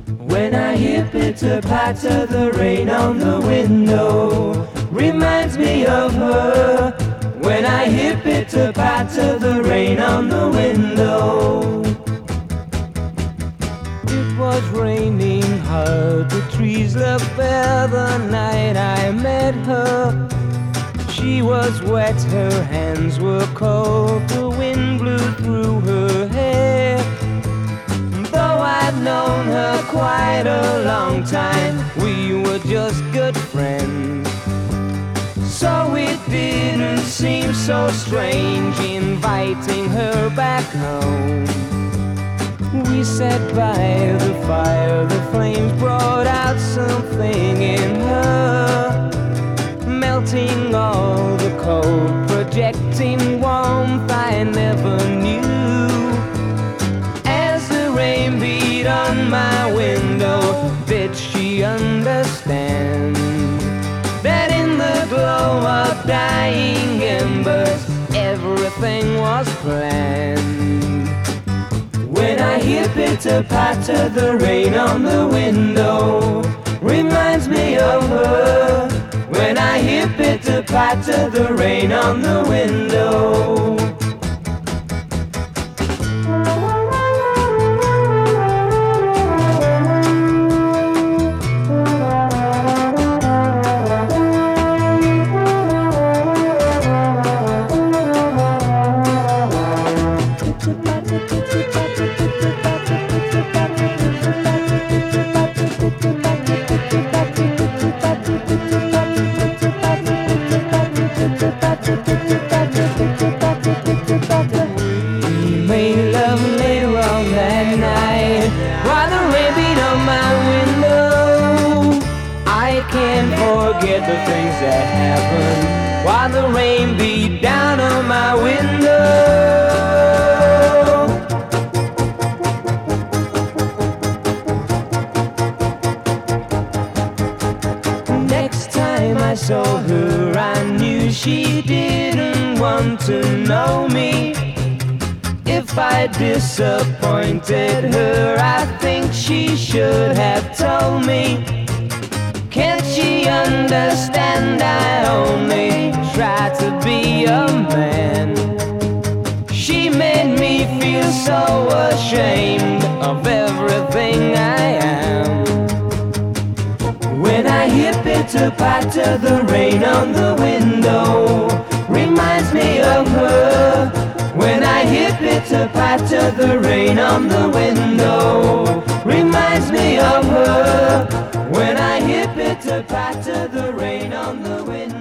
When I hear pitter-patter, the rain on the window reminds me of her. When I hear pitter-patter, the rain on the window. It was raining hard, the trees looked bare the night I met her. She was wet, her hands were cold, the wind blew through her hair. Though I'd known her quite a long time, we were just good friends. So it didn't seem so strange inviting her back home. We sat by the fire, the flames brought out something in her, melting all the cold, projecting warmth I never knew. As the rain beat on my window, did she understand that in the glow of dying embers everything was planned? When I hear pitter-patter, the rain on the window reminds me of her. When I hear pitter-patter, the rain on the window. We made love later on that night while the rain beat on my window. I can't forget the things that happened while the rain beat down on my window. Next time I saw her, I knew she didn't want to know me. If I disappointed her, I think she should have told me. Can't she understand I only try to be a man? She made me feel so ashamed of everything I am. When I hear pitter-patter, the rain on the window reminds me of her. When I hear pitter-patter, the rain on the window reminds me of her. When I hear pitter-patter, the rain on the window.